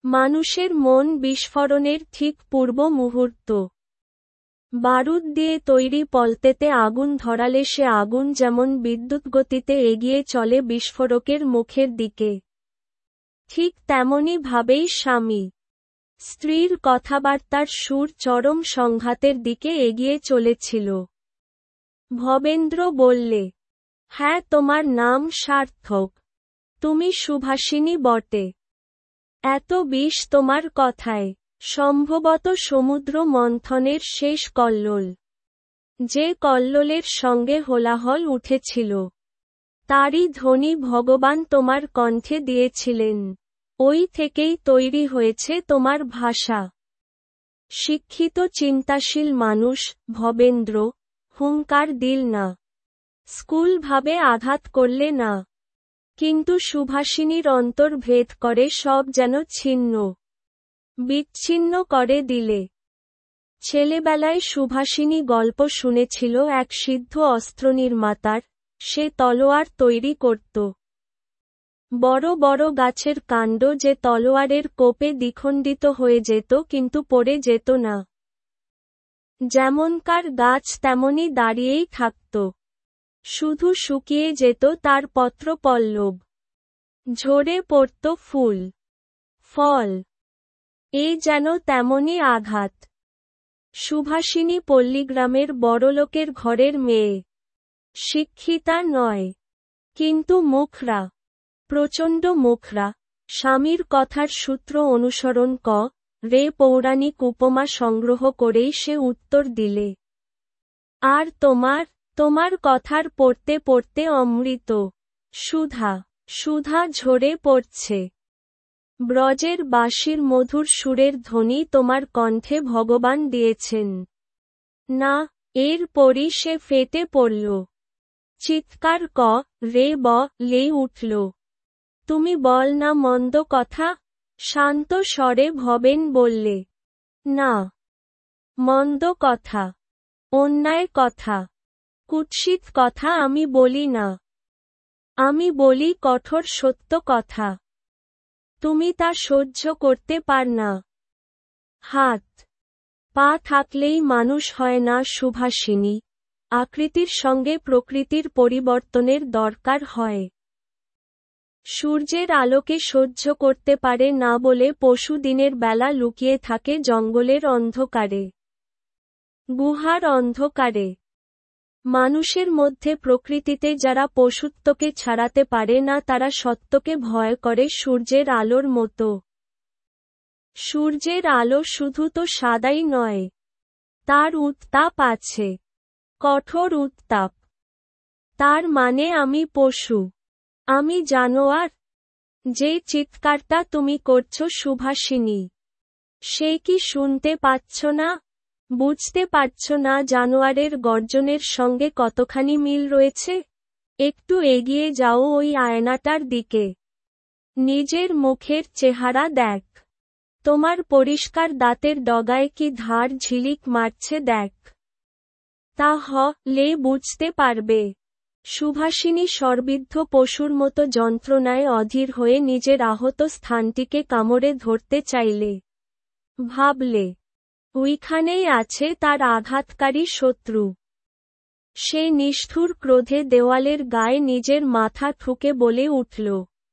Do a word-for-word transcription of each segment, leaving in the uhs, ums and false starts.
মানুষের মন বিস্ফোরণের ঠিক পূর্ব মুহূর্ত। বারুদ দিয়ে তৈরি পলতেতে আগুন ধরালে সে আগুন যেমন বিদ্যুৎ গতিতে এগিয়ে চলে বিস্ফোরকের মুখের দিকে, ঠিক তেমনি ভাবেই স্বামী স্ত্রীর কথাবার্তার সুর চরম সংঘাতের দিকে এগিয়ে চলেছিল। ভবেন্দ্র বললে, হ্যাঁ, তোমার নাম সার্থক, তুমি সুভাষিনী বটে। এত বিষ তোমার কথায়, সম্ভবত সমুদ্র মন্থনের শেষ কল্লোল, যে কল্লোলের সঙ্গে হোলাহল উঠেছিল, তারই ধ্বনি ভগবান তোমার কণ্ঠে দিয়েছিলেন। ওই থেকেই তৈরি হয়েছে তোমার ভাষা। শিক্ষিত চিন্তাশীল মানুষ, ভবেন্দ্র, হুঙ্কার দিল না, স্কুল ভাবে আঘাত করলে না, কিন্তু সুভাষিনীর অন্তর ভেদ করে সব যেন ছিন্ন বিচ্ছিন্ন করে দিলে। ছেলেবেলায় সুভাষিনী গল্প শুনেছিল এক সিদ্ধ অস্ত্রনির্মাতার, সে তলোয়ার তৈরি করত। বড় বড় গাছের কাণ্ড যে তলোয়ারের কোপে দ্বিখণ্ডিত হয়ে যেত কিন্তু পড়ে যেত না। যেমনকার গাছ তেমনি দাঁড়িয়েই থাকত, শুধু শুকিয়ে যেত তার পত্রপল্লব, ঝরে পড়ত ফুল ফল। এ যেন তেমনি আঘাত। সুভাষিনী পল্লীগ্রামের বড়লোকের ঘরের মেয়ে, শিক্ষিতা নয়, কিন্তু মুখরা, প্রচণ্ড মুখরা। স্বামীর কথার সূত্র অনুসরণ ক রে পৌরাণিক উপমা সংগ্রহ করেই সে উত্তর দিলে, আর তোমার তোমার কথার পড়তে পড়তে অমৃত সুধা সুধা ঝরে পড়ছে। ব্রজের বাঁশির মধুর সুরের ধ্বনি তোমার কণ্ঠে ভগবান দিয়েছেন। না, এর পরই সে ফেটে পড়ল, চিৎকার ক রে ব লে উঠল। তুমি বল না মন্দ কথা, শান্ত স্বরে ভবেন বললে। না, মন্দ কথা, অন্যায় কথা, কুৎসিত কথা আমি বলি না, আমি বলি কঠোর সত্য কথা। তুমি তা সহ্য করতে পার না। হাত পা থাকলেই মানুষ হয় না সুভাষিনী, আকৃতির সঙ্গে প্রকৃতির পরিবর্তনের দরকার হয়। সূর্যের আলোকে সহ্য করতে পারে না বলে পশু দিনের বেলা লুকিয়ে থাকে জঙ্গলের অন্ধকারে, গুহার অন্ধকারে। মানুষের মধ্যে প্রকৃতিতে যারা পশুত্বকে ছাড়াতে পারে না তারা সত্যকে ভয় করে সূর্যের আলোর মতো। সূর্যের আলো শুধু তো সাদাই নয়, তার উত্তাপ আছে, কঠোর উত্তাপ। তার মানে আমি পশু, আমি জানোয়ার। যে চিৎকারটা তুমি করছো সুভাষিনী, সে কি শুনতে পাচ্ছ না, বুঝতে পারছ না জানোয়ারের গর্জনের সঙ্গে কতখানি মিল রয়েছে? একটু এগিয়ে যাও ওই আয়নাটার দিকে, নিজের মুখের চেহারা দেখ, তোমার পরিষ্কার দাঁতের ডগায় কি ধার ঝিলিক মারছে দেখ, তা হলে বুঝতে পারবে। সুভাষিনী সর্বিদ্ধ পশুর মতো যন্ত্রণায় অধীর হয়ে নিজের আহত স্থানটিকে কামড়ে ধরতে চাইলে, ভাবলে, ওইখানেই আছে তার আঘাতকারী শত্রু। সে নিষ্ঠুর ক্রোধে দেওয়ালের গায়ে নিজের মাথা ঠুকে বলে উঠল,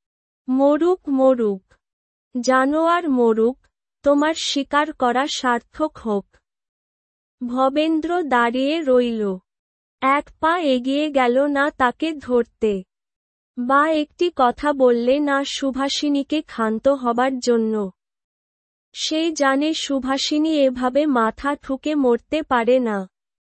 মরুক মরুক, জানোয়ার মরুক, তোমার শিকার করা সার্থক হোক। ভবেন্দ্র দাঁড়িয়ে রইল, এক পা এগিয়ে গেল না তাকে ধরতে, বা একটি কথা বললে না সুভাষিনীকে ক্ষান্ত হবার জন্য। সে জানে সুভাষিনী এভাবে মাথা ঠুকে মরতে পারে না।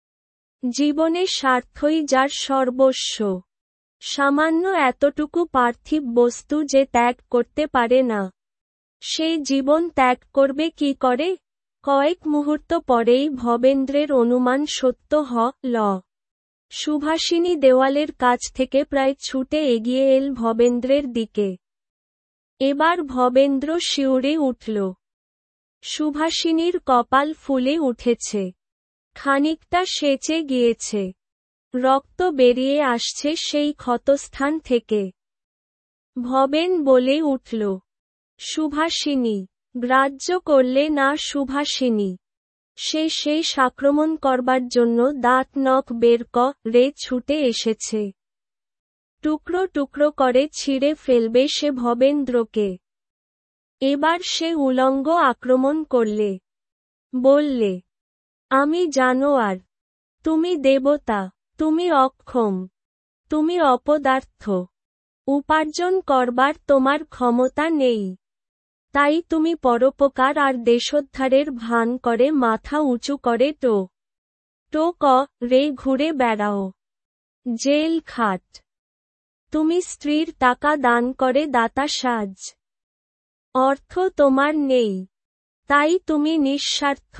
জীবনে স্বার্থই যার সর্বস্ব। সামান্য এতটুকু পার্থিব বস্তু যে ত্যাগ করতে পারে না, সে জীবন ত্যাগ করবে কি করে? কয়েক মুহূর্ত পরেই ভবেন্দ্রের অনুমান সত্য হল। সুভাষিনী দেওয়ালের কাছ থেকে প্রায় ছুটে এগিয়ে এল ভবেন্দ্রের দিকে। এবার ভবেন্দ্র শিউরে উঠল। সুভাষিনীর কপাল ফুলে উঠেছে, খানিকটা সেচে গিয়েছে, রক্ত বেরিয়ে আসছে সেই ক্ষতস্থান থেকে। ভবেন বলে উঠল, সুভাষিনী, গ্রাহ্য করলে না সুভাষিনী। সে শেষ আক্রমণ করবার জন্য দাঁত নখ বের করে ছুটে এসেছে। টুকরো টুকরো করে ছিঁড়ে ফেলবে সে ভবেন্দ্রকে। এবার সে উলঙ্গ আক্রমণ করলে। বললে, আমি জানোয়ার, তুমি দেবতা, তুমি অক্ষম, তুমি অপদার্থ, উপার্জন করবার তোমার ক্ষমতা নেই। তাই তুমি পরোপকার আর দেশোদ্ধারের ভান করে মাথা উঁচু করে টো টো করে ঘুরে বেড়াও। জেল খাট। তুমি স্ত্রীর টাকা দান করে দাতা সাজ। অর্থ তোমার নেই, তাই তুমি নিঃস্বার্থ।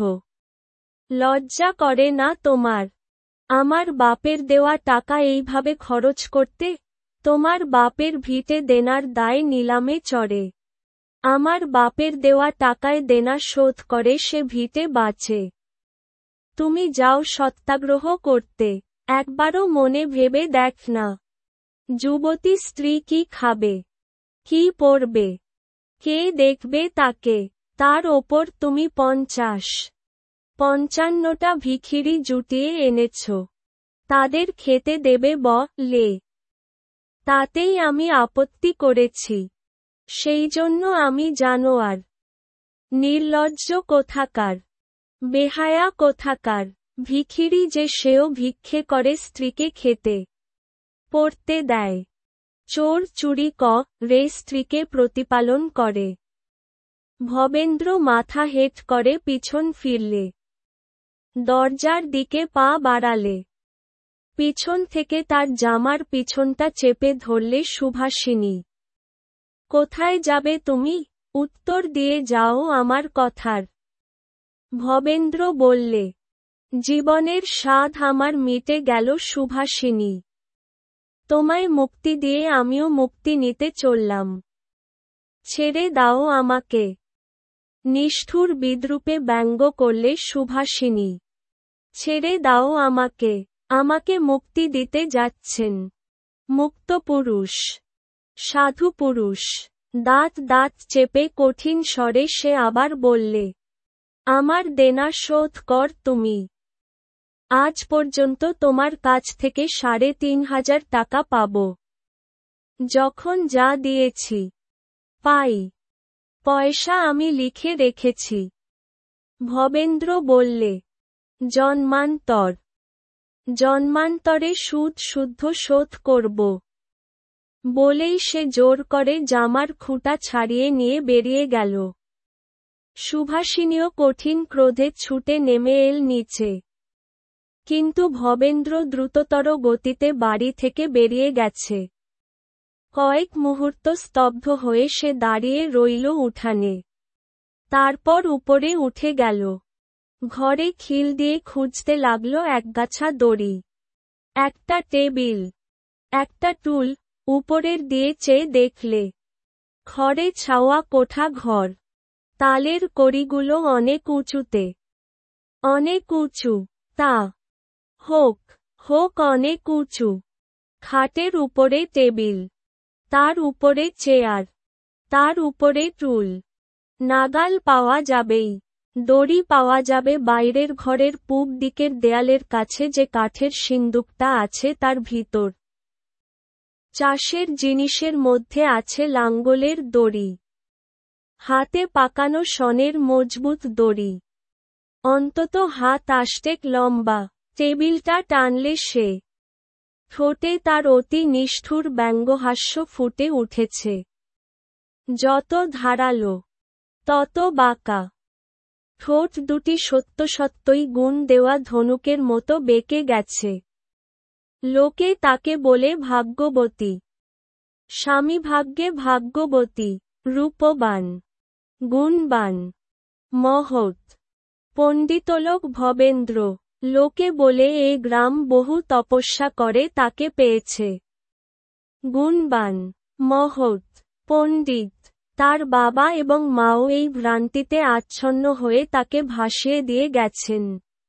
লজ্জা করে না তোমার আমার বাপের দেওয়া টাকা এইভাবে খরচ করতে? তোমার বাপের ভিটে দেনার দায় নিলামে চড়ে। আমার বাপের দেওয়া টাকায় দেনা শোধ করে সে ভিটে বাঁচে। তুমি যাও সত্যাগ্রহ করতে, একবারও মনে ভেবে দেখ না, যুবতী স্ত্রী কি খাবে, কি পরবে, কে দেখবে তাকে? তার ওপর তুমি পঞ্চাশ পঞ্চান্নটা ভিখিরি জুটিয়ে এনেছ, তাদের খেতে দেবে বলে। তাতেই আমি আপত্তি করেছি, সেই জন্য আমি জানোয়ার। নির্লজ্জ কোথাকার, বেহায়া কোথাকার, ভিখিরি যে সেও ভিক্ষে করে স্ত্রীকে খেতে পড়তে দেয়, চোর চুরি করে স্ত্রীকে প্রতিপালন করে। ভবেন্দ্র মাথা হেঁট করে পিছন ফিরলে, দরজার দিকে পা বাড়ালে। পিছন থেকে তার জামার পিছনটা চেপে ধরলে সুভাষিনী। কোথায় যাবে তুমি? উত্তর দিয়ে যাও আমার কথার। ভবেন্দ্র বললে, জীবনের স্বাদ আমার মিটে গেল সুভাষিনী। তোমায় মুক্তি দিয়ে আমিও মুক্তি নিতে চললাম। ছেড়ে দাও আমাকে। নিষ্ঠুর বিদ্রূপে ব্যঙ্গ করলে সুভাষিনী। ছেড়ে দাও আমাকে, আমাকে মুক্তি দিতে যাচ্ছেন মুক্ত পুরুষ, সাধু পুরুষ। দাঁত দাঁত চেপে কঠিন স্বরে সে আবার বললে, আমার দেনা শোধ কর তুমি। আজ পর্যন্ত তোমার কাছ থেকে সাড়ে তিন হাজার টাকা পাব। যখন যা দিয়েছি, পাই, পয়সা আমি লিখে রেখেছি। ভবেন্দ্র বললে, জন্মান্তর, জন্মান্তরে সুদ শুদ্ধ শোধ করব। বলেই সে জোর করে জামার খুঁটা ছাড়িয়ে নিয়ে বেরিয়ে গেল। সুভাষিনীও কঠিন ক্রোধে ছুটে নেমে এল নিচে। কিন্তু ভবেন্দ্র দ্রুততর গতিতে বাড়ি থেকে বেরিয়ে গেছে। কয়েক মুহূর্ত স্তব্ধ হয়ে সে দাঁড়িয়ে রইল উঠানে। তারপর উপরে উঠে গেল। ঘরে খিল দিয়ে খুঁজতে লাগল একগাছা দড়ি, একটা টেবিল, একটা টুল। উপরের দিয়ে চেয়ে দেখলে, খড়ে ছাওয়া কোঠা ঘর, তালের কড়িগুলো অনেক উঁচুতে, অনেক উঁচু, তা হোক হোক অনেক উঁচু। খাটের উপরে টেবিল, তার উপরে চেয়ার, তার উপরে টুল। নাগাল পাওয়া যাবেই। দড়ি পাওয়া যাবে বাইরের ঘরের পূব দিকের দেয়ালের কাছে যে কাঠের সিন্দুকটা আছে তার ভিতর। চাষের জিনিসের মধ্যে আছে লাঙ্গলের দড়ি, হাতে পাকানো শনের মজবুত দড়ি, অন্তত হাত আষ্টেক লম্বা। টেবিলটা টানলে সে, ঠোঁটে তার অতি নিষ্ঠুর ব্যঙ্গহাস্য ফুটে উঠেছে। যত ধারালো, তত বাঁকা। ঠোঁট দুটি সত্য সত্যই গুণ দেওয়া ধনুকের মতো বেঁকে গেছে। লোকে তাকে বলে ভাগ্যবতী। স্বামী ভাগ্যে ভাগ্যবতী, রূপবান, গুণবান, মহৎ। পণ্ডিতলোক ভবেন্দ্র। লোকে বলে এ গ্রাম বহু তপস্যা করে তাকে পেয়েছে। গুণবান, মহৎ, পণ্ডিত। তার বাবা এবং মাও এই ভ্রান্তিতে আচ্ছন্ন হয়ে তাকে ভাসিয়ে দিয়ে গেছেন।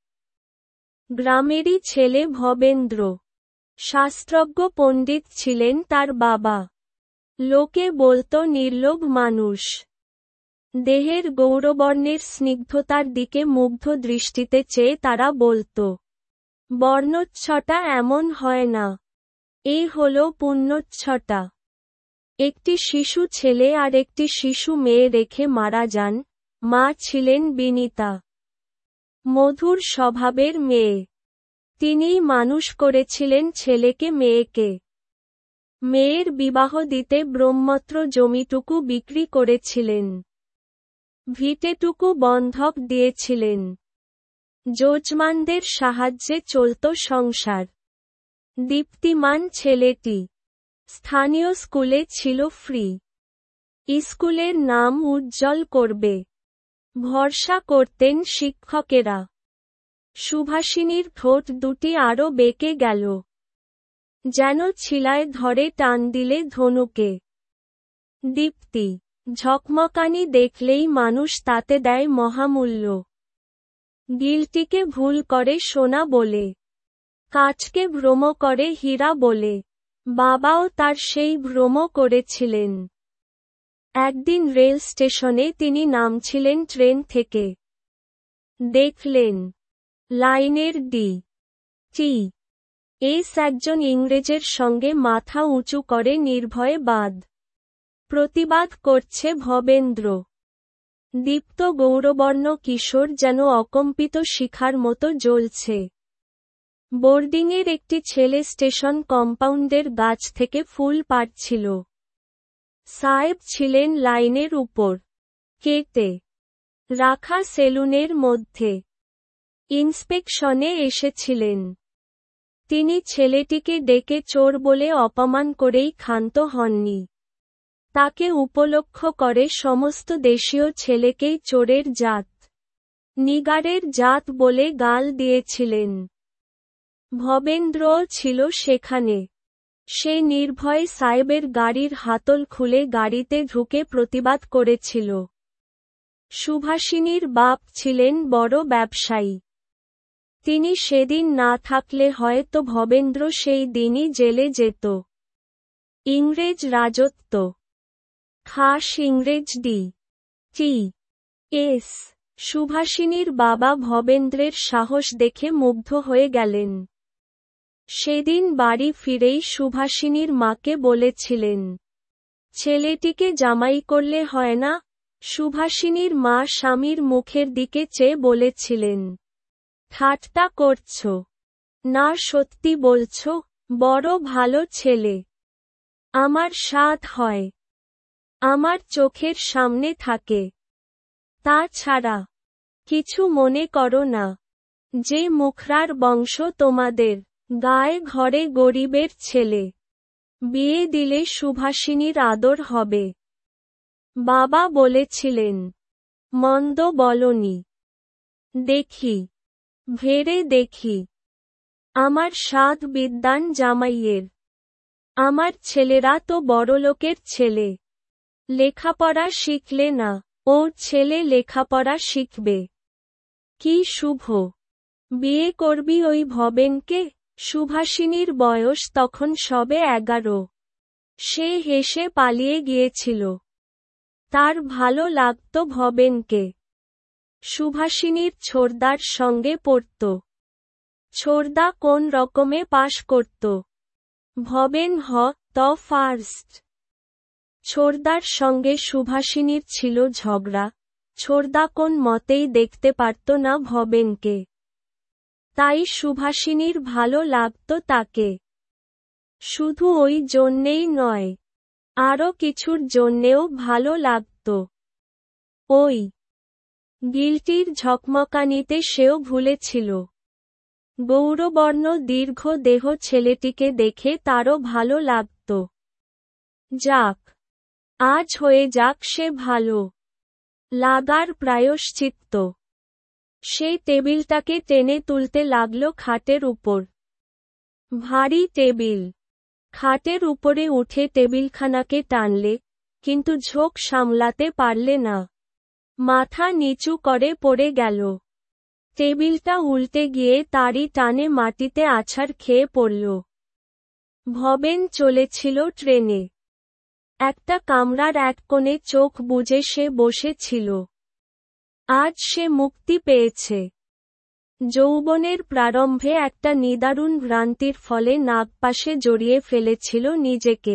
গ্রামেরই ছেলে ভবেন্দ্র। শাস্ত্রজ্ঞ পণ্ডিত ছিলেন তার বাবা। লোকে বলতো নির্লোভ মানুষ। দেহের গৌরবর্ণের স্নিগ্ধতার দিকে মুগ্ধ দৃষ্টিতে চেয়ে তারা বলত, বর্ণচ্ছটা এমন হয় না। এই হল পুণ্যচ্ছটা। একটি শিশু ছেলে আর একটি শিশু মেয়ে রেখে মারা যান। মা ছিলেন বিনীতা, মধুর স্বভাবের মেয়ে। তিনিই মানুষ করেছিলেন ছেলেকে মেয়েকে। মেয়ের বিবাহ দিতে ব্রহ্মত্র জমিটুকু বিক্রি করেছিলেন। ভিটেটুকু বন্ধক দিয়েছিলেন। যজমানদের সাহায্যে চলত সংসার। দীপ্তিমান ছেলেটি স্থানীয় স্কুলে ছিল ফ্রি। স্কুলের নাম উজ্জ্বল করবে ভরসা করতেন শিক্ষকেরা। সুভাষিনীর ঠোঁট দুটি আরো বেঁকে গেল, যেন ছিলায় ধরে টান দিলে ধনুকে। দীপ্তি, ঝকমকানি দেখলেই মানুষ তাতে দেয় মহামূল্য। গিলটিকে ভুল করে সোনা বলে, কাচকে ভ্রম করে হীরা বলে। বাবাও তার সেই ভ্রম করেছিলেন। একদিন রেল স্টেশনে তিনি নামছিলেন ট্রেন থেকে। দেখলেন লাইনের ডি টি এস একজন ইংরেজের সঙ্গে মাথা উঁচু করে নির্ভয়ে বাদ প্রতিবাদ করছে ভবেন্দ্র। দীপ্ত গৌরবর্ণ কিশোর যেন অকম্পিত শিখার মতো জ্বলছে। বোর্ডিংয়ের একটি ছেলে স্টেশন কম্পাউন্ডের গাছ থেকে ফুল পাড়ছিল। সাহেব ছিলেন লাইনের উপর কেটে রাখা সেলুনের মধ্যে। ইন্সপেকশনে এসেছিলেন। তিনি ছেলেটিকে ডেকে চোর বলে অপমান করেই ক্ষান্ত হননি। তাকে উপলক্ষ করে সমস্ত দেশীয় ছেলেকেই চোরের জাত, নিগারের জাত বলে গাল দিয়েছিলেন। ভবেন্দ্রও ছিল সেখানে। সে নির্ভয়ে সাহেবের গাড়ির হাতল খুলে গাড়িতে ঢুকে প্রতিবাদ করেছিল। সুভাষিনীর বাপ ছিলেন বড় ব্যবসায়ী। তিনি সেদিন না থাকলে হয়তো ভবেন্দ্র সেই দিনই জেলে যেত। ইংরেজ রাজত্ব, খাস ইংরেজ ডি টি এস। সুভাষিনীর বাবা ভবেন্দ্রের সাহস দেখে মুগ্ধ হয়ে গেলেন। সেদিন বাড়ি ফিরেই সুভাষিনীর মাকে বলেছিলেন, ছেলেটিকে জামাই করলে হয় না? সুভাষিনীর মা স্বামীর মুখের দিকে চেয়ে বলেছিলেন, ঠাট্টা করছ না, সত্যি বলছ? বড় ভালো ছেলে। আমার সাধ হয়, আমার চোখের সামনে থাকে। তা ছাড়া কিছু মনে করো না। যে মুখরার বংশ তোমাদের, গায়ে ঘরে গরিবের ছেলে। বিয়ে দিলে সুভাষিনীর আদর হবে। বাবা বলেছিলেন, মন্দ বলনি। দেখি, ভেড়ে দেখি। আমার সাধ বিদ্বান জামাইয়ের। আমার ছেলেরা তো বড়লোকের ছেলে। লেখাপড়া শিখলে না, ও ছেলে লেখাপড়া শিখবে। কি শুভ! বিয়ে করবি ওই ভবেনকে? সুভাষিনীর বয়স তখন সবে এগারো। সে হেসে পালিয়ে গিয়েছিল। তার ভালো লাগত ভবেনকে। সুভাষিনীর ছোড়দার সঙ্গে পড়ত। ছোড়দা কোন রকমে পাশ করত। ভবেন হ ত ফার্স্ট। ছোড়দার সঙ্গে সুভাষিনীর ছিল ঝগড়া। ছোড়দা কোন মতেই দেখতে পারত না ভবেনকে। তাই সুভাষিনীর ভালো লাগত তাকে। শুধু ওই জন্যেই নয়, আরও কিছুর জন্যেও ভালো লাগত। ওই গিলটির ঝকমকানিতে সেও ভুলেছিল। গৌরবর্ণ দীর্ঘ দেহ ছেলেটিকে দেখে তারও ভালো লাগত। যাক, আজ হয়ে যাক সে ভালো লাগার প্রায়শ্চিত্ত। সেই টেবিলটাকে টেনে তুলতে লাগল খাটের উপর। ভারী টেবিল। খাটের উপরে উঠে টেবিলখানাকে টানলে, কিন্তু ঝোঁক সামলাতে পারলে না। মাথা নিচু করে পড়ে গেল। টেবিলটা উল্টে গিয়ে তারই টানে মাটিতে আছাড় খেয়ে পড়ল। ভবেন চলেছিল ট্রেনে। একটা কামরার এক কোণে চোখ বুজে সে বসে ছিল। আজ সে মুক্তি পেয়েছে। যৌবনের প্রারম্ভে একটা নিদারুণ ভ্রান্তির ফলে নাগপাশে জড়িয়ে ফেলেছিল নিজেকে।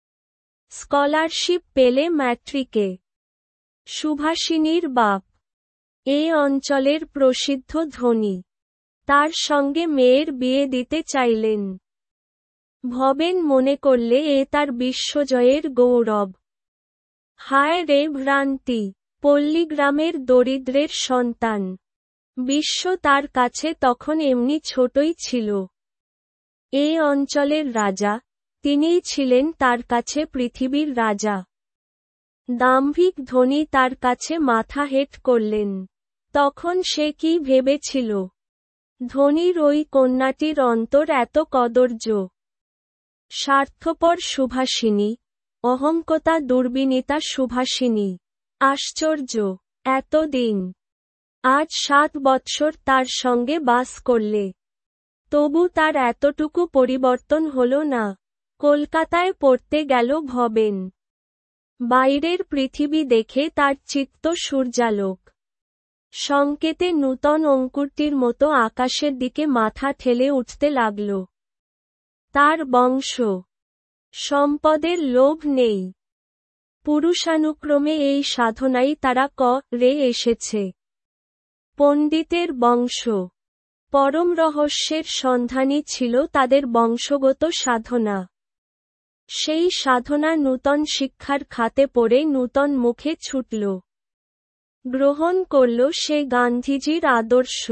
স্কলারশিপ পেলে ম্যাট্রিকে। সুভাষিনীর বাপ এই অঞ্চলের প্রসিদ্ধ ধনী। তার সঙ্গে মেয়ের বিয়ে দিতে চাইলেন। ভবেন মনে করলে এ তার বিশ্বজয়ের গৌরব। হায় রে ভ্রান্তি! পল্লীগ্রামের দরিদ্রের সন্তান। বিশ্ব তার কাছে তখন এমনি ছোটই ছিল। এই অঞ্চলের রাজা, তিনিই ছিলেন তার কাছে পৃথিবীর রাজা। দাম্ভিক ধনী তার কাছে মাথা হেঁট করলেন। তখন সে কি ভেবেছিল? ধনীর ওই কন্যাটির অন্তর এত কদর্য। স্বার্থপর সুভাষিনী, অহংকতা দুর্বিনীতা সুভাষিনী। আশ্চর্য! এতদিন, আজ সাত বৎসর তার সঙ্গে বাস করলে, তবু তার এতটুকু পরিবর্তন হল না। কলকাতায় পড়তে গেল ভবেন। বাইরের পৃথিবী দেখে তার চিত্ত সূর্যালোক। সংকেতে নূতন অঙ্কুরটির মতো আকাশের দিকে মাথা ঠেলে উঠতে লাগল। তার বংশ, সম্পদের লোভ নেই। পুরুষানুক্রমে এই সাধনাই তারা করে এসেছে। পণ্ডিতের বংশ। পরম রহস্যের সন্ধানই ছিল তাদের বংশগত সাধনা। সেই সাধনা নূতন শিক্ষার খাতে পড়ে নূতন মুখে ছুটল। গ্রহণ করল সে গান্ধীজির আদর্শ।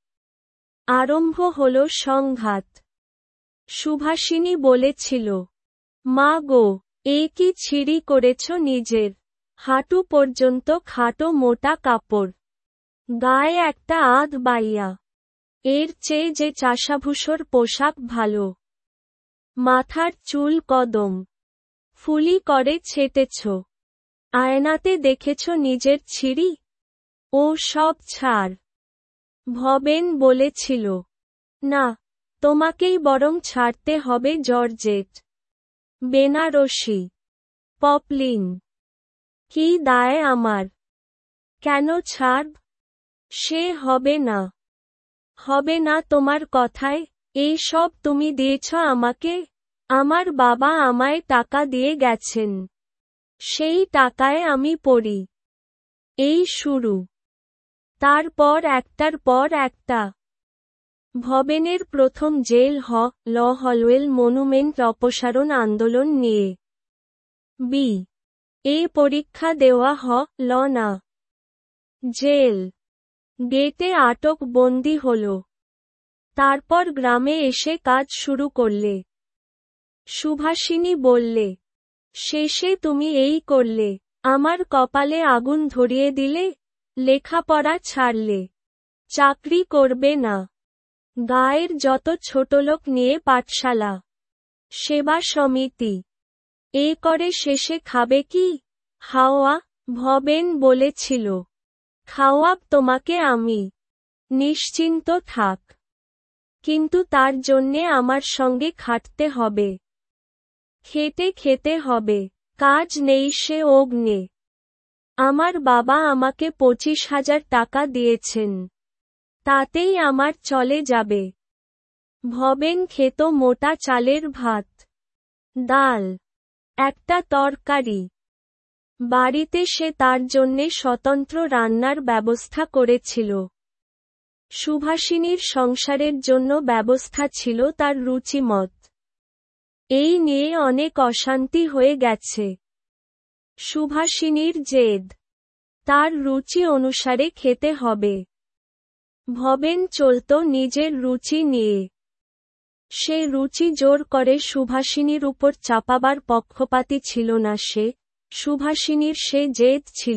আরম্ভ হল সংঘাত। সুভাষিনী বলেছিল, মা গো, এ কি ছিঁড়ি করেছ নিজের? হাঁটু পর্যন্ত খাটো মোটা কাপড়, গায়ে একটা আধ বাইয়া। এর চেয়ে যে চাষাভূষর পোশাক ভালো। মাথার চুল কদম ফুলি করে ছেটেছ। আয়নাতে দেখেছ নিজের ছিঁড়ি? ও সব ছাড়। ভবেন বলেছিল, না, তোমাকেই বরং ছাড়তে হবে জর্জেট, বেনারসি, পপলিন। কি দায় আমার? কেন ছাড়ব? সে হবে না। হবে না তোমার কথায়? এই সব তুমি দিয়েছ আমাকে? আমার বাবা আমায় টাকা দিয়ে গেছেন। সেই টাকায় আমি পড়ি। এই শুরু। তারপর একটার পর একটা। ভবেনের প্রথম জেল হ ল হলওয়েল মনুমেন্ট অপসারণ আন্দোলন নিয়ে। বি এ পরীক্ষা দেওয়া হ ল না। জেল। গেটে আটক বন্দি হল। তারপর গ্রামে এসে কাজ শুরু করলে। সুভাষিনী বললে, শেষে তুমি এই করলে, আমার কপালে আগুন ধরিয়ে দিলে, লেখাপড়া ছাড়লে, চাকরি করবে না। গায়ের যত ছোটলোক নিয়ে পাঠশালা, সেবা সমিতি, এ করে শেষে খাবে কি? হাওয়া। ভবেন বলেছিল, খাওয়াব তোমাকে আমি, নিশ্চিন্ত থাক। কিন্তু তার জন্যে আমার সঙ্গে খাটতে হবে। খেটে খেতে হবে। কাজ নেই সে অগ্নে। আমার বাবা আমাকে পঁচিশ হাজার টাকা দিয়েছেন। তাতেই আমার চলে যাবে। ভবেন খেত মোটা চালের ভাত, ডাল, একটা তরকারি। বাড়িতে সে তার জন্যে স্বতন্ত্র রান্নার ব্যবস্থা করেছিল। সুভাষিনীর সংসারের জন্য ব্যবস্থা ছিল তার রুচিমত। এই নিয়ে অনেক অশান্তি হয়ে গেছে। সুভাষিনীর জেদ, তার রুচি অনুসারে খেতে হবে। ভবেন চলত নিজের রুচি নিয়ে। সে রুচি জোর করে সুভাষিনীর উপর চাপাবার পক্ষপাতী ছিল না সে, সুভাষিনীর সে জেদ ছিল।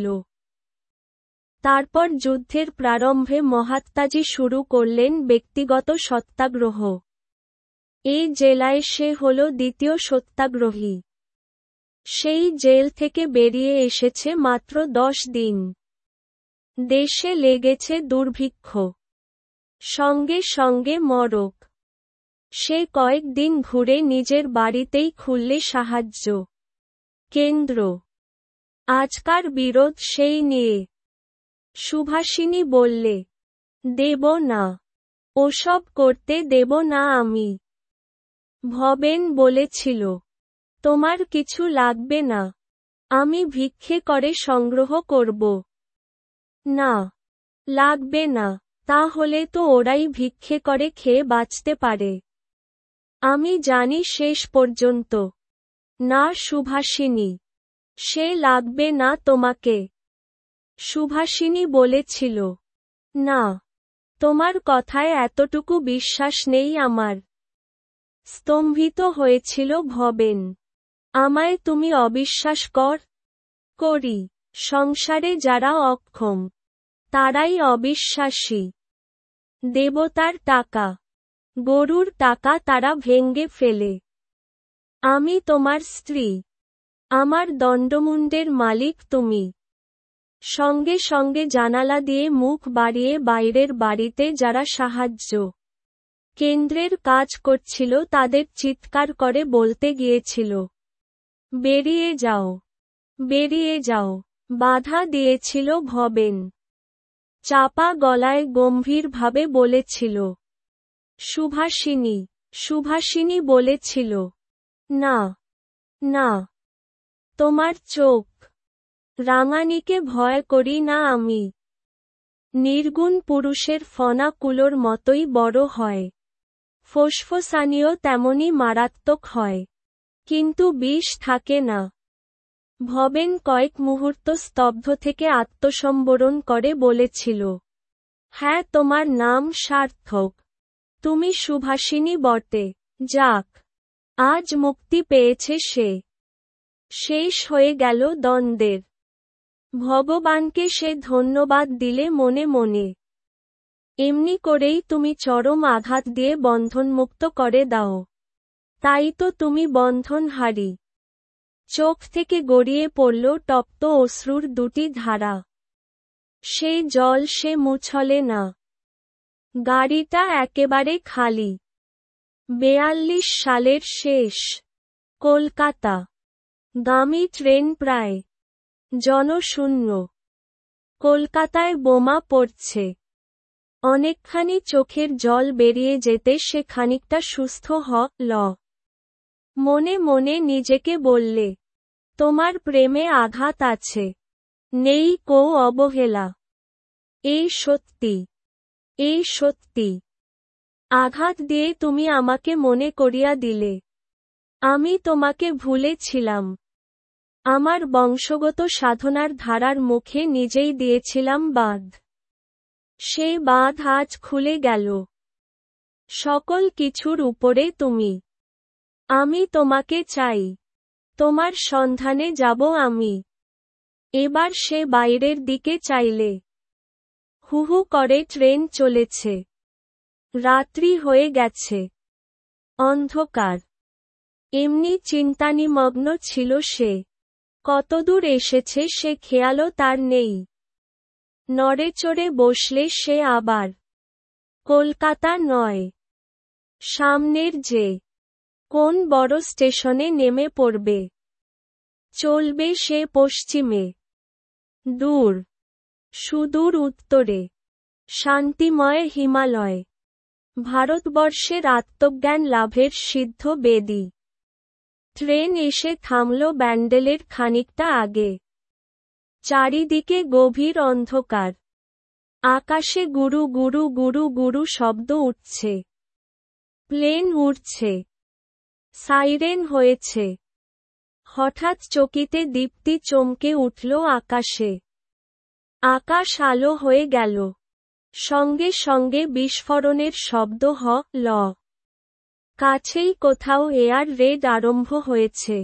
তারপর যুদ্ধের প্রারম্ভে মহাত্মাজি শুরু করলেন ব্যক্তিগত সত্যাগ্রহ। এই জেলায় সে হল দ্বিতীয় সত্যাগ্রহী। সেই জেল থেকে বেরিয়ে এসেছে মাত্র দশ দিন। দেশে লেগেছে দুর্ভিক্ষ, সঙ্গে সঙ্গে মরক। সে কয়েক দিন ঘুরে নিজের বাড়িতেই খুললে সাহায্য। কেন্দ্র। আজকার বিরোধ সেই নিয়ে। সুভাষিনী বললে, দেব না, ওসব করতে দেব না আমি। ভবেন বলেছিল, তোমার কিছু লাগবে না, আমি ভিক্ষে করে সংগ্রহ করব। না, লাগবে না, তাহলে তো ওরাই ভিক্ষে করে খেয়ে বাঁচতে পারে। আমি জানি শেষ পর্যন্ত। না সুভাষিনী, সে লাগবে না তোমাকে। সুভাষিনী বলেছিল, না, তোমার কথায় এতটুকু বিশ্বাস নেই আমার। স্তম্ভিত হয়েছিল ভবেন। আমায় তুমি অবিশ্বাস কর? করি। সংসারে যারা অক্ষম, তারাই অবিশ্বাসী। দেবতার টাকা, গরুর টাকা তারা ভেঙ্গে ফেলে। আমি তোমার স্ত্রী, আমার দণ্ডমুণ্ডের মালিক তুমি। সঙ্গে সঙ্গে জানালা দিয়ে মুখ বাড়িয়ে বাইরের বাড়িতে যারা সাহায্য কেন্দ্রের কাজ করছিল তাদের চিৎকার করে বলতে গিয়েছিল, বেরিয়ে যাও, বেরিয়ে যাও। বাধা দিয়েছিল ভবেন। চাপা গলায় গম্ভীরভাবে বলেছিল, সুভাষিনী। সুভাষিনী বলেছিল, না, না, তোমার চোখ রাঙানিকে ভয় করি না আমি। নির্গুণ পুরুষের ফনা কুলোর মতোই বড় হয়, ফোসফোসানিও তেমনি মারাত্মক হয়, কিন্তু বিষ থাকে না। ভবেন কয়েক মুহূর্ত স্তব্ধ থেকে আত্মসম্বরণ করে বলেছিল, হ্যাঁ তোমার নাম সার্থক, তুমি সুভাষিনী বটে। যাক, আজ মুক্তি পেয়েছে সে। শেষ হয়ে গেল দ্বন্দ্বের। ভগবানকে সে ধন্যবাদ দিলে মনে মনে। এমনি করেই তুমি চরম আঘাত দিয়ে বন্ধনমুক্ত করে দাও। তাই তো তুমি বন্ধনহারী। চোখ থেকে গড়িয়ে পড়ল তপ্ত অশ্রুর দুটি ধারা। সেই জল সে মুছলে না। গাড়িটা একেবারে খালি। বেয়াল্লিশ সালের শেষ। কলকাতা গামী ট্রেন প্রায় জনশূন্য। কলকাতায় বোমা পড়ছে। অনেকখানি চোখের জল বেরিয়ে যেতে সে খানিকটা সুস্থ হল। মনে মনে নিজেকে বললে, তোমার প্রেমে আঘাত আছে, নেই কো অবহেলা। এই সত্যি, এই সত্যি। আঘাত দিয়ে তুমি আমাকে মনে করিয়া দিলে। আমি তোমাকে ভুলেছিলাম। আমার বংশগত সাধনার ধারার মুখে নিজেই দিয়েছিলাম বাঁধ। সেই বাঁধ আজ খুলে গেল। সকল কিছুর উপরে তুমি। আমি তোমাকে চাই। তোমার সন্ধানে যাব আমি। এবার সে বাইরের দিকে চাইলে। হুহু করে ট্রেন চলেছে। রাত্রি হয়ে গেছে। অন্ধকার। এমনি চিন্তানিমগ্ন ছিল সে। কতদূর এসেছে সে খেয়ালও তার নেই। নড়েচড়ে বসলে সে আবার কলকাতা নয়, সামনের যে কোন বড় স্টেশনে নেমে পড়বে। চলবে সে পশ্চিমে, দূর, সুদূর উত্তরে, শান্তিময় হিমালয়, ভারতবর্ষের আত্মজ্ঞান লাভের সিদ্ধ বেদী। ট্রেন এসে থামল ব্যান্ডেলের খানিকটা আগে। চারিদিকে গভীর অন্ধকার। আকাশে গুরু গুরু গুরু গুরু শব্দ উঠছে। প্লেন উড়ছে। সাইরেন হয়েছে। হঠাৎ চকিতে দীপ্তি চমকে উঠল আকাশে। আকাশ আলো হয়ে গেল। সঙ্গে সঙ্গে বিস্ফোরণের শব্দ হল। কাছেই কোথাও এয়ার রেড আরম্ভ হয়েছে।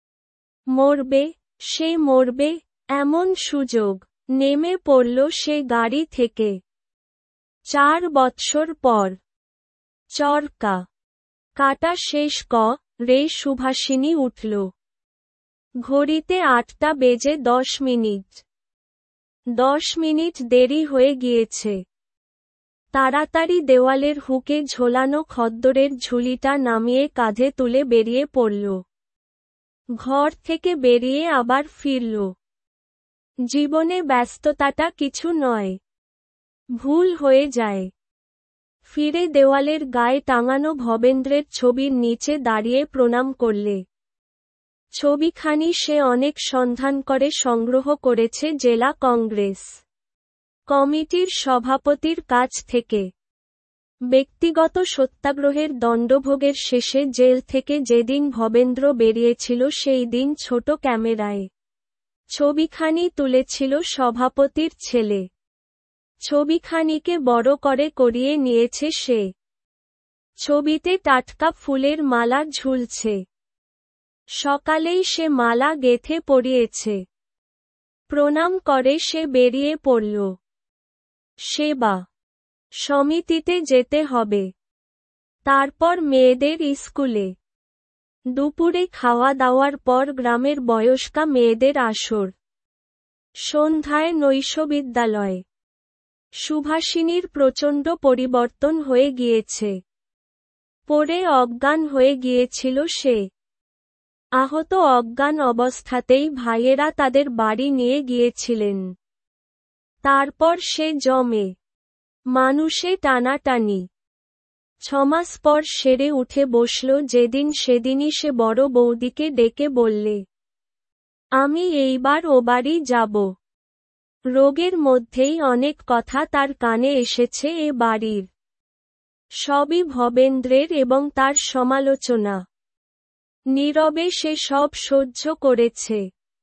মরবে, সে মরবে, এমন সুযোগ। নেমে পড়ল সে গাড়ি থেকে। চার বৎসর পর। চরকা কাটা শেষ ক রে সুভাষিনী উঠল। ঘড়িতে আটটা বেজে দশ মিনিট। দশ মিনিট দেরি হয়ে গিয়েছে। তাড়াতাড়ি দেওয়ালের হুকে ঝোলানো খদ্দরের ঝুলিটা নামিয়ে কাঁধে তুলে বেরিয়ে পড়ল। ঘর থেকে বেরিয়ে আবার ফিরল। জীবনে ব্যস্ততাটা কিছু নয়, ভুল হয়ে যায়। ফিরে দেওয়ালের গায়ে টাঙানো ভবেন্দ্রের ছবির নিচে দাঁড়িয়ে প্রণাম করলে। ছবিখানি সে অনেক সন্ধান করে সংগ্রহ করেছে জেলা কংগ্রেস কমিটির সভাপতির কাছ থেকে। ব্যক্তিগত সত্যাগ্রহের দণ্ডভোগের শেষে জেল থেকে যেদিন ভবেন্দ্র বেরিয়েছিল সেই দিন ছোট ক্যামেরায় ছবিখানি তুলেছিল সভাপতির ছেলে। ছবিখানিকে বড় করে করিয়ে নিয়েছে সে। ছবিতে টাটকা ফুলের মালা ঝুলছে। সকালেই সে মালা গেঁথে পরিয়েছে। প্রণাম করে সে বেরিয়ে পড়ল। সেবা সমিতিতে যেতে হবে, তারপর মেয়েদের স্কুলে। দুপুরে খাওয়া দাওয়ার পর গ্রামের বয়স্কা মেয়েদের আসর। সন্ধ্যায় নৈশবিদ্যালয়। সুভাষিনীর প্রচণ্ড পরিবর্তন হয়ে গিয়েছে। পড়ে অজ্ঞান হয়ে গিয়েছিল সে। আহত অজ্ঞান অবস্থাতেই ভাইয়েরা তাদের বাড়ি নিয়ে গিয়েছিলেন। তারপর সে জমে মানুষে টানাটানি। ছমাস পর সেরে উঠে বসল যেদিন সেদিনই সে বড় বৌদিকে ডেকে বললে, আমি এইবার ও বাড়ি যাব। রোগের মধ্যেই অনেক কথা তার কানে এসেছে এ বাড়ির। সবই ভবেন্দ্রের এবং তার সমালোচনা। নীরবে সে সব সহ্য করেছে।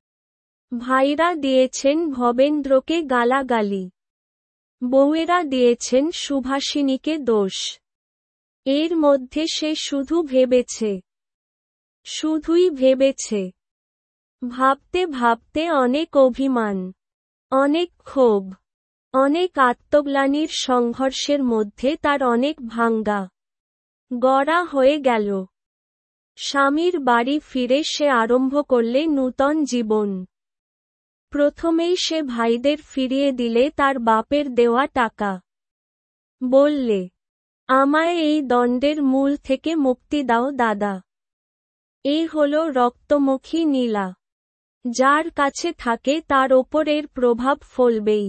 ভাইরা দিয়েছেন ভবেন্দ্রকে গালাগালি, বউয়েরা দিয়েছেন সুভাষিনীকে দোষ। এর মধ্যে সে শুধু ভেবেছে, শুধুই ভেবেছে। ভাবতে ভাবতে অনেক অভিমান, অনেক ক্ষোভ, অনেক আত্মগ্লানির সংঘর্ষের মধ্যে তার অনেক ভাঙ্গা গড়া হয়ে গেল। স্বামীর বাড়ি ফিরে সে আরম্ভ করলে নূতন জীবন। প্রথমেই সে ভাইদের ফিরিয়ে দিলে তার বাপের দেওয়া টাকা। বললে, আমায় এই দণ্ডের মূল থেকে মুক্তি দাও দাদা। এ হল রক্তমুখী নীলা। যার কাছে থাকে তার ওপর এর প্রভাব ফলবেই।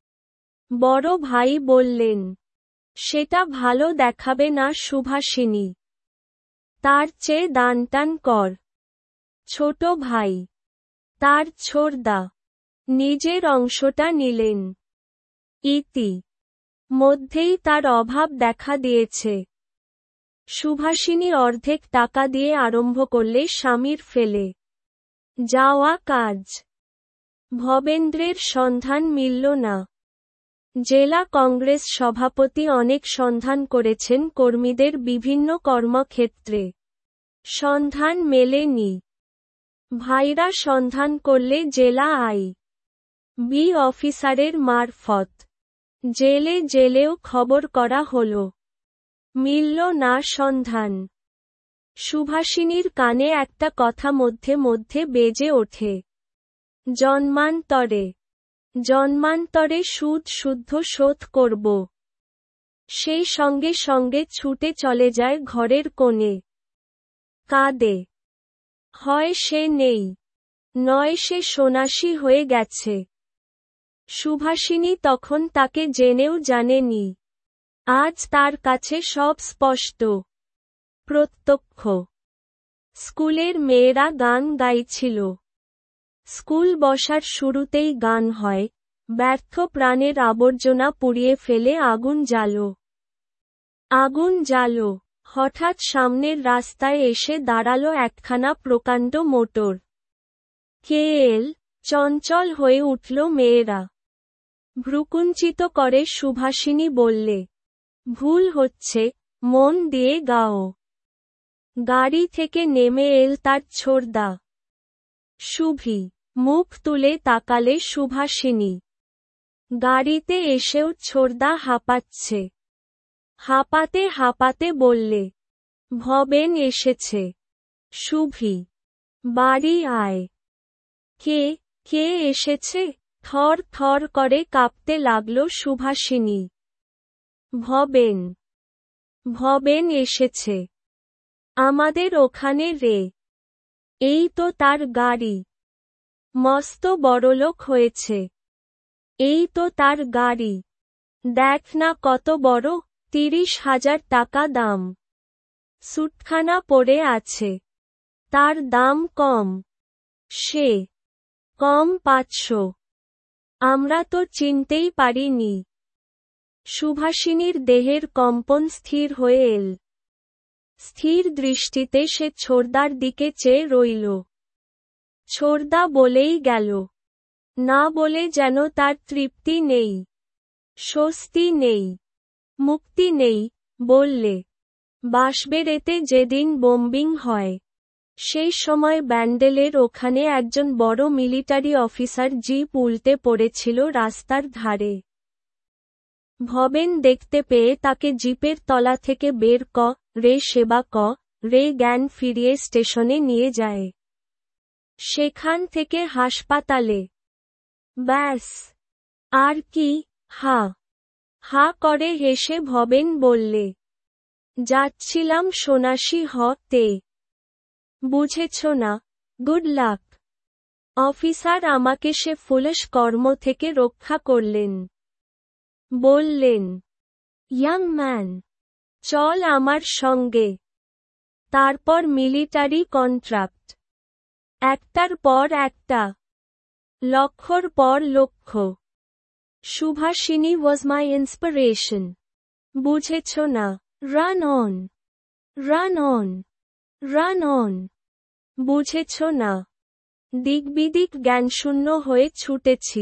বড় ভাই বললেন, সেটা ভালো দেখাবে না সুভাষিনী। তার চেয়ে দানটান কর। ছোট ভাই, তার ছোড়দা, নিজের অংশটা নিলেন। ইতি মধ্যেই তার অভাব দেখা দিয়েছে। সুভাষিনী অর্ধেক টাকা দিয়ে আরম্ভ করলে স্বামীর ফেলে যাওয়া কাজ। ভবেন্দ্রের সন্ধান মিলল না। জেলা কংগ্রেস সভাপতি অনেক সন্ধান করেছেন কর্মীদের বিভিন্ন কর্মক্ষেত্রে। সন্ধান মেলেনি। ভাইরা সন্ধান করলে জেলা আই বি অফিসারের মারফত জেলে জেলেও খবর করা হল। মিলল না সন্ধান। সুভাষিনীর কানে একটা কথা মধ্যে মধ্যে বেজে ওঠে, জন্মান্তরে, জন্মান্তরে সুদ শুদ্ধ শোধ করব। সেই সঙ্গে সঙ্গে ছুটে চলে যায় ঘরের কোণে। কাঁদে। হয় সে নেই, নয় সে সন্ন্যাসী হয়ে গেছে। সুভাষিনী তখন তাকে জেনেও জানেনি। আজ তার কাছে সব স্পষ্ট, প্রত্যক্ষ। স্কুলের মেয়েরা গান গাইছিল। স্কুল বসার শুরুতেই গান হয়, ব্যর্থ প্রাণের আবর্জনা পুড়িয়ে ফেলে আগুন জ্বালো, আগুন জ্বালো। হঠাৎ সামনের রাস্তায় এসে দাঁড়ালো একখানা প্রকাণ্ড মোটর। কে এল? চঞ্চল হয়ে উঠল মেয়েরা। ভ্রুকুঞ্চিত করে সুভাষিনী বললে, ভুল হচ্ছে, মন দিয়ে গাও। গাড়ি থেকে নেমে এল তার ছোড়দা সুভি। মুখ তুলে তাকালে সুভাষিনী। গাড়িতে এসেও ছোড়দা হাঁপাচ্ছে। হাঁপাতে হাঁপাতে বললে, ভবেন এসেছে। সুভি, বাড়ি আয়। কে, কে এসেছে? থর থর করে কাঁপতে লাগল সুভাষিনী। ভবেন, ভবেন এসেছে। আমাদের ওখানে রে। এই তো তার গাড়ি। মস্ত বড়লোক হয়েছে। এই তো তার গাড়ি। দেখ না কত বড়, তিরিশ হাজার টাকা দাম। স্যুটখানা পরে আছে। তার দাম কম। সে কম পাঁচশো। আমরা তো চিনতেই পারিনি। সুভাষিনীর দেহের কম্পন স্থির হয়ে এল। স্থির দৃষ্টিতে সে ছোড়দার দিকে চেয়ে রইল। ছোড়দা বলেই গেল। না বলে যেন তার তৃপ্তি নেই, স্বস্তি নেই, মুক্তি নেই। বললে, বাঁশবেড়েতে যেদিন বোম্বিং হয়, সেই সময় ব্যান্ডেলের ওখানে একজন বড় মিলিটারি অফিসার জিপ উল্টে পড়েছিল রাস্তার ধারে। ভবেন দেখতে পেয়ে তাকে জিপের তলা থেকে বের ক রে সেবা ক রে জ্ঞান ফিরিয়ে স্টেশনে নিয়ে যায়। সেখান থেকে হাসপাতালে। ব্যাস, আর কি? হা হা করে হেসে ভবেন বললে, যাচ্ছিলাম সন্ন্যাসী হতে। বুঝেছ না? Good luck. অফিসার আমাকে সে ফুলিশ কর্ম থেকে রক্ষা করলেন। বললেন, ইয়াং ম্যান, চল আমার সঙ্গে। তারপর মিলিটারি কন্ট্রাক্ট। একটার পর একটা, লক্ষর পর লক্ষ। Subhashini was my inspiration. বুঝেছ না? Run on, run on, run on. বুঝেছ না? দিকবিদিক জ্ঞানশূন্য হয়ে ছুটেছি।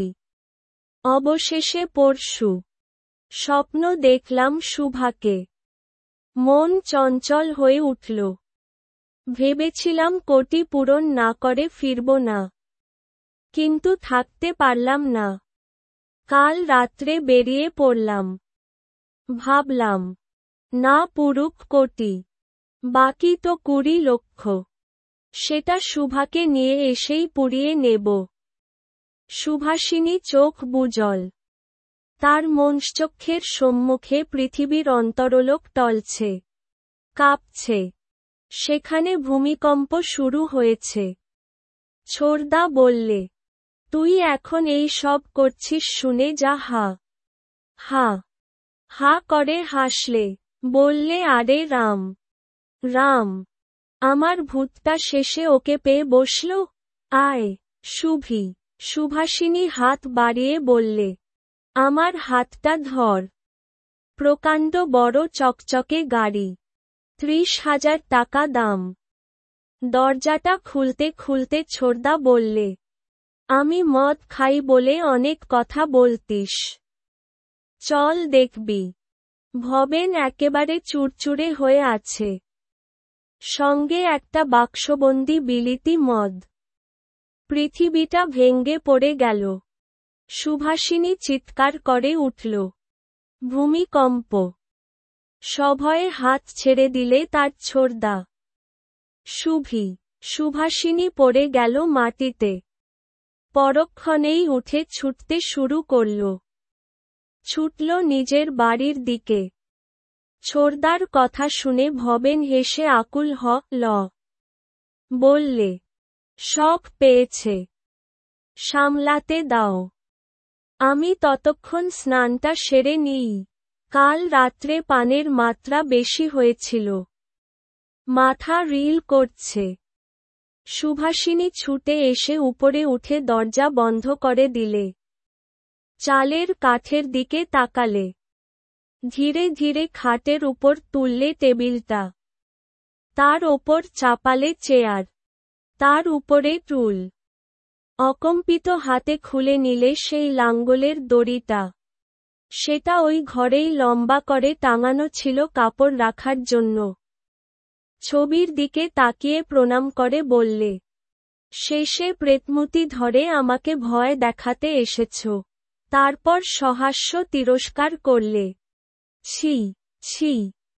অবশেষে পরশু স্বপ্ন দেখলাম সুভাকে। মন চঞ্চল হয়ে উঠল। ভেবেছিলাম কোটি পূরণ না করে ফিরব না। কিন্তু থাকতে পারলাম না। কাল রাত্রে বেরিয়ে পড়লাম। ভাবলাম, না পুরুক কোটি, বাকি তো কুড়ি লক্ষ। সেটা সুভাকে নিয়ে এসেই পুড়িয়ে নেব। সুভাষিনী চোখ বুজল। তার মনশ্চক্ষের সম্মুখে পৃথিবীর অন্তরলোক টলছে, কাঁপছে। সেখানে ভূমিকম্প শুরু হয়েছে। ছোড়দা বললে, তুই এখন এই সব করছিস শুনে যা। হা হা হা করে হাসলে। বললে, আরে রাম রাম, আমার ভূতটা শেষে ওকে পেয়ে বসল। আয় সুভি। সুভাষিনী হাত বাড়িয়ে বললে, আমার হাতটা ধর। প্রকাণ্ড বড় চকচকে গাড়ি, ত্রিশ হাজার টাকা দাম। দরজাটা খুলতে খুলতে ছোড়দা বললে, আমি মদ খাই বলে অনেক কথা বলতিস। চল দেখবি। ভবেন একেবারে চুরচুরে হয়ে আছে। সঙ্গে একটা বাক্সবন্দি বিলিতি মদ। পৃথিবীটা ভেঙ্গে পড়ে গেল। সুভাষিনী চিৎকার করে উঠল। ভূমিকম্প। সভয়ে হাত ছেড়ে দিলে তার ছোড়দা। সুভি। সুভাষিনী পড়ে গেল মাটিতে। পরক্ষণেই উঠে ছুটতে শুরু করল। ছুটল নিজের বাড়ির দিকে। ছোড়দার কথা শুনে ভবেন হেসে আকুল হ ল। বললে, শখ পেয়েছে, সামলাতে দাও। আমি ততক্ষণ স্নানটা সেরে নিই। কাল রাত্রে পানের মাত্রা বেশি হয়েছিল। মাথা রিল করছে। সুভাষিনী ছুটে এসে উপরে উঠে দরজা বন্ধ করে দিলে। চালের কাঠের দিকে তাকালে। ধীরে ধীরে খাটের উপর তুললে টেবিলটা। তার ওপর চাপালে চেয়ার। তার উপরে টুল। অকম্পিত হাতে খুলে নিলে সেই লাঙ্গলের দড়িটা। সেটা ওই ঘরেই লম্বা করে টাঙানো ছিল কাপড় রাখার জন্য। ছবির দিকে তাকিয়ে প্রণাম করে বললে, শেষে প্রেতমূর্তি ধরে আমাকে ভয় দেখাতে এসেছ। তারপর সহাস্য তিরস্কার করলে। ছি ছি।